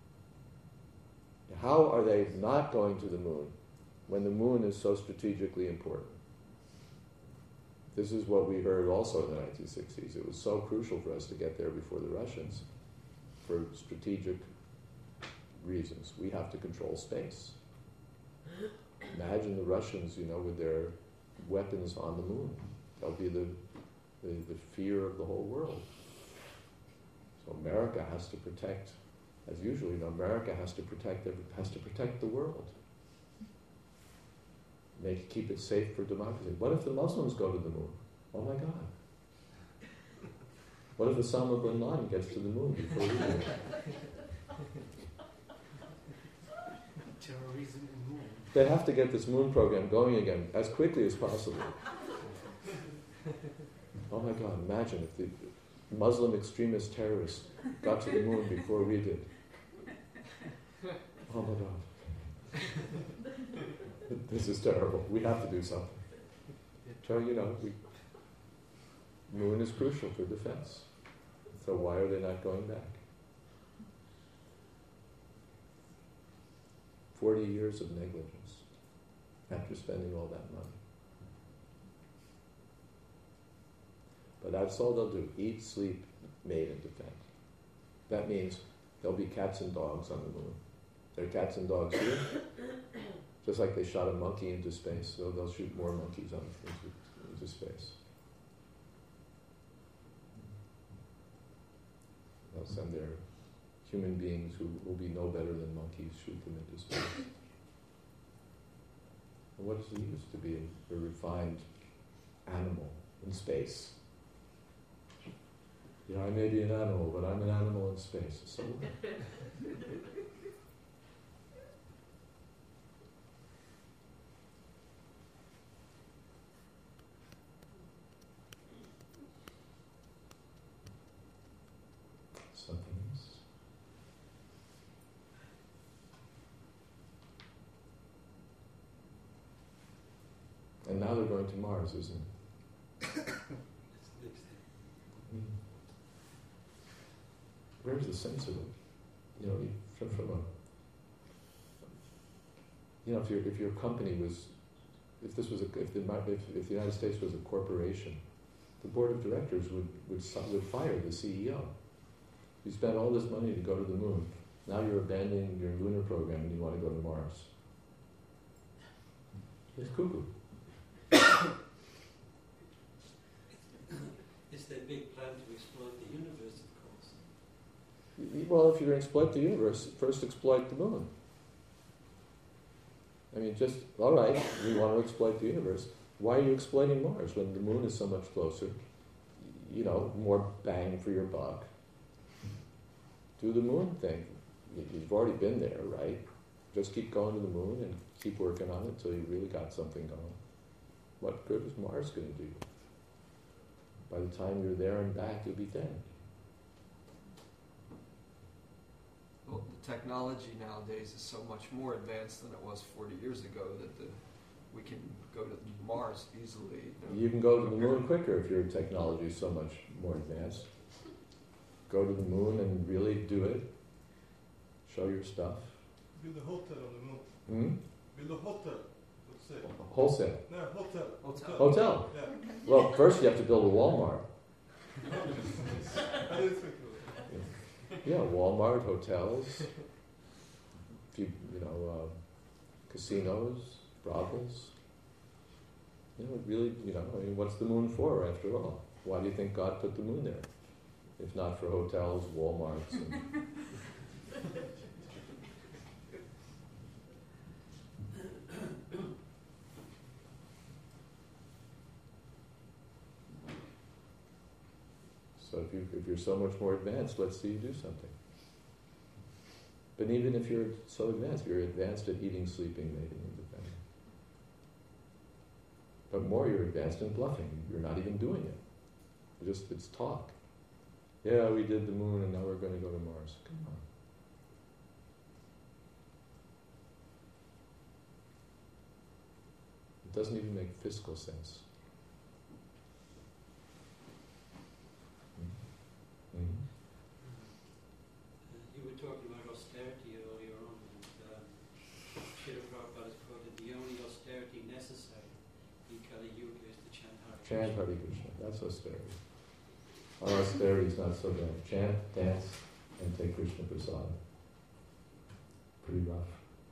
How are they not going to the moon when the moon is so strategically important? This is what we heard also in the 1960s. It was so crucial for us to get there before the Russians for strategic reasons. We have to control space. Imagine the Russians, you know, with their weapons on the moon. They'll be the fear of the whole world. So America has to protect, as usually, you know, America has to protect the world. Keep it safe for democracy. What if the Muslims go to the moon? Oh my God. What if Osama bin Laden gets to the moon before we do? Terrorism and moon. They have to get this moon program going again as quickly as possible. Oh my God, imagine if the Muslim extremist terrorists got to the moon before we did. Oh my God. This is terrible. We have to do something. So, you know, moon is crucial for defense. So why are they not going back? 40 years of negligence after spending all that money. But that's all they'll do. Eat, sleep, mate, and defend. That means there'll be cats and dogs on the moon. There are cats and dogs here. Just like they shot a monkey into space, so they'll shoot more monkeys into space. They'll send their human beings who will be no better than monkeys, shoot them into space. And what does it use to be a refined animal in space? Yeah, I may be an animal, but I'm an animal in space. So what? Something else. And now they're going to Mars, isn't it? Where's the sense of it? You know, if your company was, if the United States was a corporation, the board of directors would fire the CEO. You spent all this money to go to the moon. Now you're abandoning your lunar program and you want to go to Mars. It's cuckoo. It's their big plan to exploit the universe, of course. Well, if you're going to exploit the universe, first exploit the moon. I mean, all right, we want to exploit the universe. Why are you exploiting Mars when the moon is so much closer? You know, more bang for your buck. Do the moon thing. You've already been there, right? Just keep going to the moon and keep working on it until you really got something going. What good is Mars going to do you? By the time you're there and back, you'll be dead. Well, the technology nowadays is so much more advanced than it was 40 years ago that we can go to Mars easily. You can go to the moon quicker if your technology is so much more advanced. Go to the moon and really do it. Show your stuff. Build a hotel on the moon. Build a hotel, let's say. Wholesale. No, hotel. Hotel. Yeah. Well, first you have to build a Walmart. I didn't think of it. You Yeah, Walmart, hotels, casinos, brothels. Really, what's the moon for after all? Why do you think God put the moon there? If not for hotels, Walmarts, and so if you're so much more advanced, let's see you do something. But even if you're so advanced, you're advanced at eating, sleeping, mating, and defending. But more, you're advanced in bluffing. You're not even doing it. It's talk. Yeah, we did the moon and now we're going to go to Mars. Come on. It doesn't even make fiscal sense. Mm-hmm. You were talking about austerity earlier on, and Srila Prabhupada has quoted, the only austerity necessary in Kali Yuga is to chant Hare Krishna. Chant Hare Krishna. That's austerity. Our austerity is not so bad. Chant, dance, and take Krishna Prasad. Pretty rough.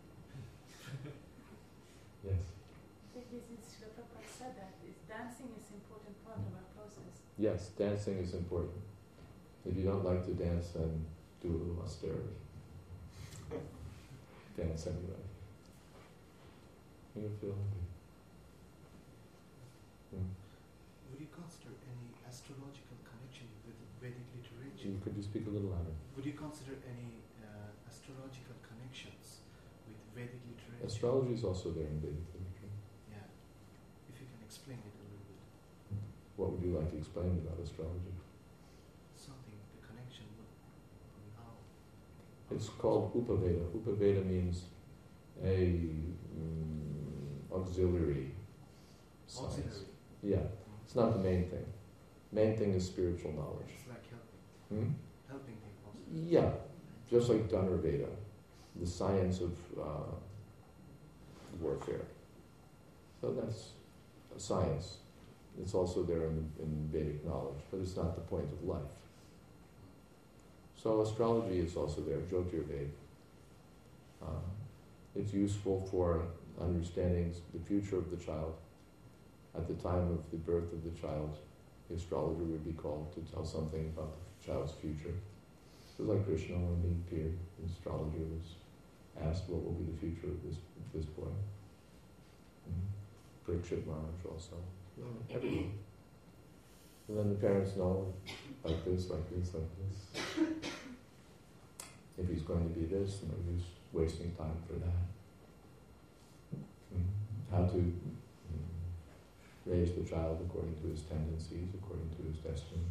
Yes. This is Srila Prabhupada said that dancing is an important part of our process. Yes, dancing is important. If you don't like to dance, then do a little austerity. Dance anyway. You feel happy. Would you consider any astrological connection with Vedic literature? Could you speak a little louder? Would you consider any astrological connections with Vedic literature? Astrology is also there in Vedic literature. Yeah. If you can explain it a little bit. What would you like explained about astrology? Something, the connection with how. It's called Upaveda. Upaveda means a auxiliary science. Auxiliary. Yeah, it's not the main thing. Main thing is spiritual knowledge. It's like helping. Helping people. Yeah, just like Dhanurveda, the science of warfare. So that's a science. It's also there in Vedic knowledge, but it's not the point of life. So astrology is also there, Jyotirveda. It's useful for understanding the future of the child. At the time of the birth of the child, the astrologer would be called to tell something about the child's future. So like Krishna, when he appeared, the astrologer was asked what will be the future of this boy. Parikshit Maharaj also. Everyone. And then the parents know, like this, like this, like this. If he's going to be this, he's wasting time for that. How to raise the child according to his tendencies, according to his destiny.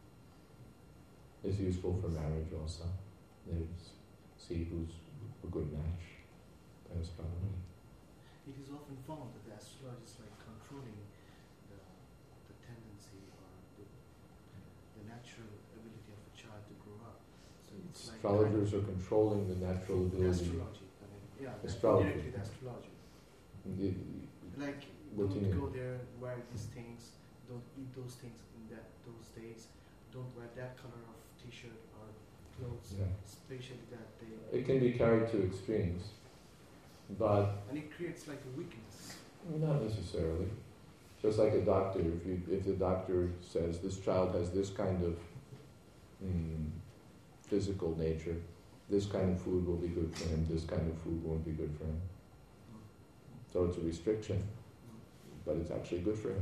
It's useful for marriage also. They see who's a good match by astrology. It is often found that the astrology is like controlling the tendency or the natural ability of a child to grow up. So it's like Astrologers are controlling the natural ability. astrology. Astrology. Directly the astrology. Like What do you don't mean? go there, wear these things, don't eat those things in those days, don't wear that color of t-shirt or clothes, Yeah. especially that day. It can be carried to extremes, but And it creates like a weakness. not necessarily. Just like a doctor, if the doctor says this child has this kind of physical nature, this kind of food will be good for him, this kind of food won't be good for him. So it's a restriction, but it's actually good for him.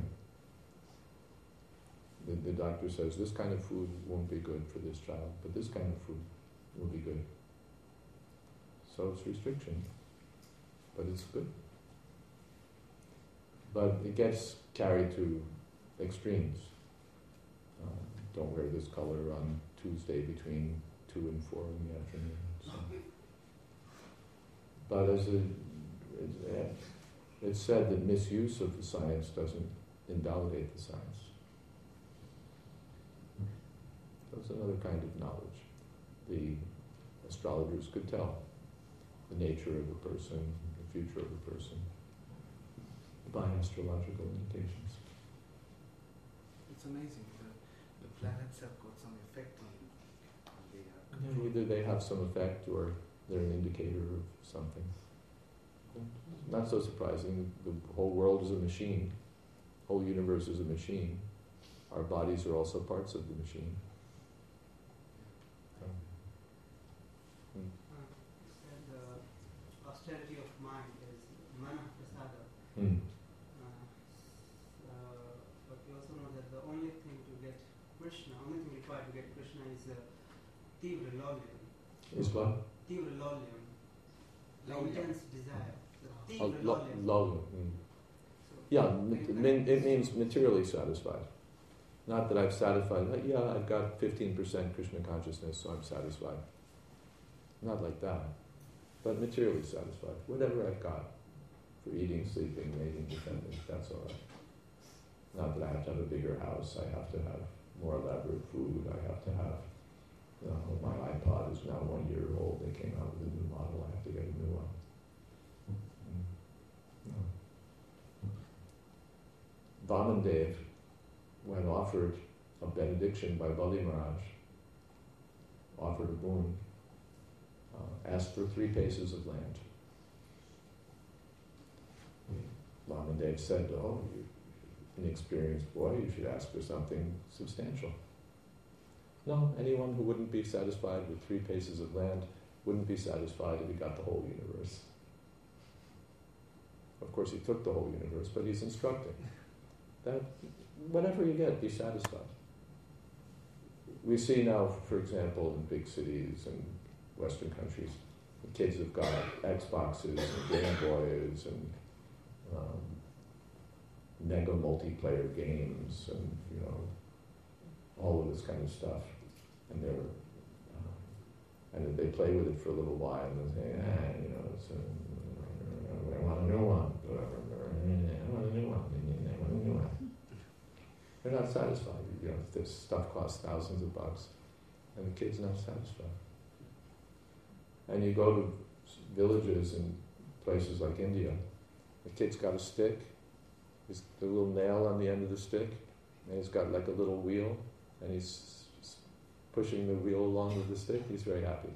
The doctor says this kind of food won't be good for this child, but this kind of food will be good. So it's restriction, but it's good. But it gets carried to extremes. Don't wear this color on Tuesday between 2 and 4 in the afternoon. So. But it's said that misuse of the science doesn't invalidate the science. That's another kind of knowledge. The astrologers could tell the nature of a person, the future of a person, by astrological indications. It's amazing. The planets have got some effect on they are controlling either they have some effect or they're an indicator of something. Not so surprising. The whole world is a machine. Whole universe is a machine. Our bodies are also parts of the machine. Austerity of mind is mana prasada. But we also know that the only thing to get Krishna, only thing required to get Krishna is tivra lolyam. Is what? Tivra lolyam. The Lolyam. intense desire. The Oh, tivra lolyam. lolyam. So, Yeah, it means materially satisfied. Not that I've satisfied, yeah, I've got 15% Krishna consciousness, so I'm satisfied. Not like that. But materially satisfied. Whatever I've got for eating, sleeping, mating, defending, that's all right. Not that I have to have a bigger house, I have to have more elaborate food, I have to have, my iPod is now 1 year old, they came out with a new model, I have to get a new one. Vamandev, when offered a benediction by Bali Maharaj, offered a boon, asked for 3 paces of land. Vamandev said, oh, you're an inexperienced boy, you should ask for something substantial. No, anyone who wouldn't be satisfied with 3 paces of land wouldn't be satisfied if he got the whole universe. Of course, he took the whole universe, but he's instructing that whatever you get, be satisfied. We see now, for example, in big cities and Western countries, the kids have got Xboxes and Game Boys and mega multiplayer games and, all of this kind of stuff. And they're and they play with it for a little while and they say, it's I want a new one. I want a new one. They're not satisfied. This stuff costs thousands of bucks, and the kid's not satisfied. And you go to villages in places like India, the kid's got a stick, he's got a little nail on the end of the stick, and he's got like a little wheel, and he's pushing the wheel along with the stick. He's very happy.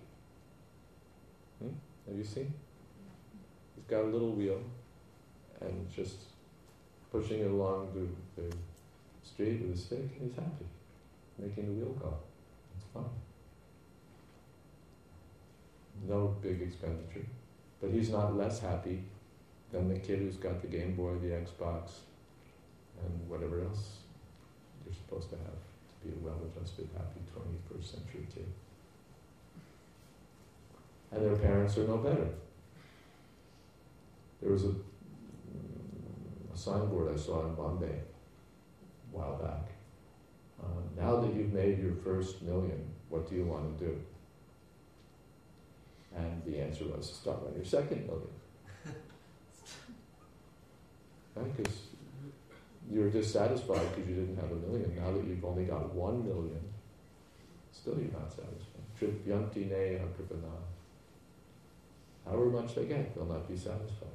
Have you seen? He's got a little wheel, and just pushing it along the street with a stick, and he's happy, making the wheel go. It's fun. No big expenditure. But he's not less happy than the kid who's got the Game Boy, the Xbox, and whatever else you're supposed to have to be a well-adjusted, happy 21st century kid. And their parents are no better. There was a signboard I saw in Bombay a while back. Now that you've made your first million, what do you want to do? And the answer was, start on your second million. Right? Because you were dissatisfied because you didn't have a million. Now that you've only got 1 million, still you're not satisfied. Tripyanti neha kripana. However much they get, they'll not be satisfied.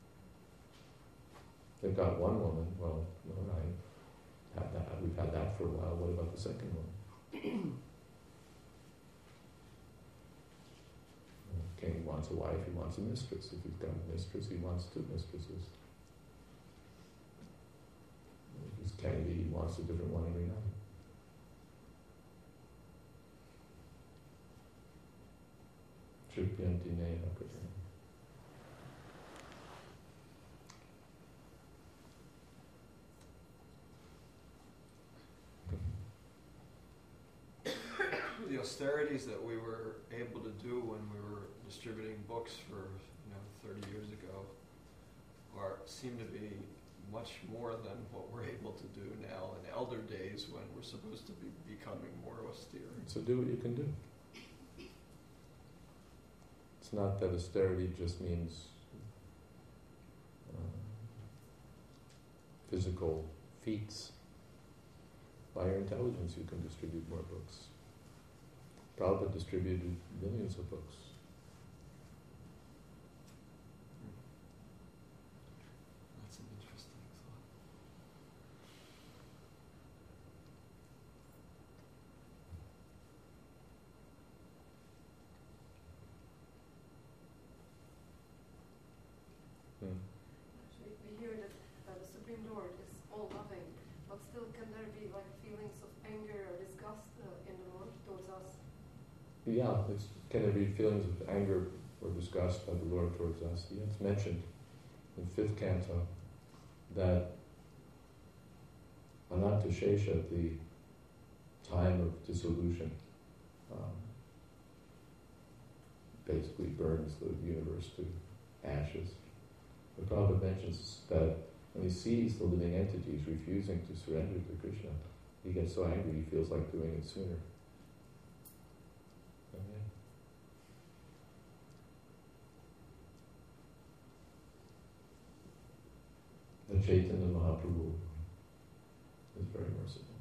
They've got 1 woman, well, all right. We've had that for a while. What about the second one? King wants a wife, he wants a mistress. If he's got a mistress, he wants 2 mistresses. If he's Kennedy, he wants a different one every night. Tripyanti neha kripana. The austerities that we were able to do when we were distributing books for 30 years ago seem to be much more than what we're able to do now in elder days when we're supposed to be becoming more austere. So do what you can do. It's not that austerity just means physical feats. By your intelligence you can distribute more books. Prabhupada distributed millions of books. That's an interesting thought. can there be feelings of anger or disgust by the Lord towards us? Yeah, it's mentioned in 5th canto that Anantashesha, at the time of dissolution, basically burns the universe to ashes. The Prabhupada mentions that when he sees the living entities refusing to surrender to Krishna, he gets so angry he feels like doing it sooner. The Chaitanya Mahaprabhu is very merciful.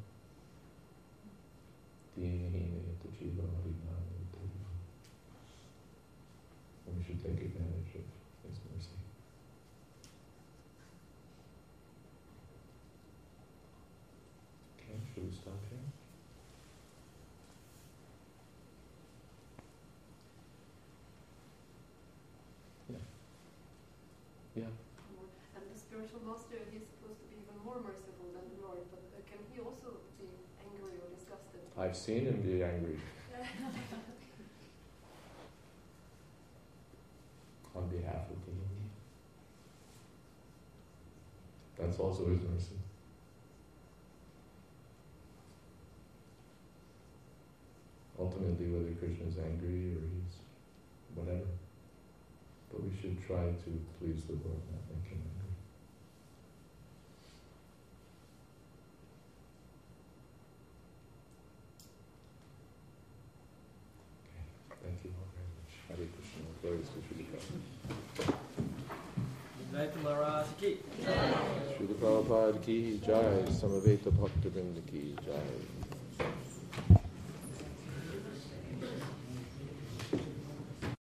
And we should take advantage of his mercy. Okay, should we stop here? Yeah. And the spiritual master, he's supposed to be even more merciful than the Lord, but can he also be angry or disgusted? I've seen him be angry. On behalf of the Lord. That's also his mercy. Ultimately, whether Krishna is angry or he's whatever, but we should try to please the Lord, not make him angry. Okay, thank you all very much. Hare Krishna, glories to Srila Prabhupada. Advaita Maharaj ki. Srila Prabhupada ki jai, Samaveta Bhakta Vrinda ki jai.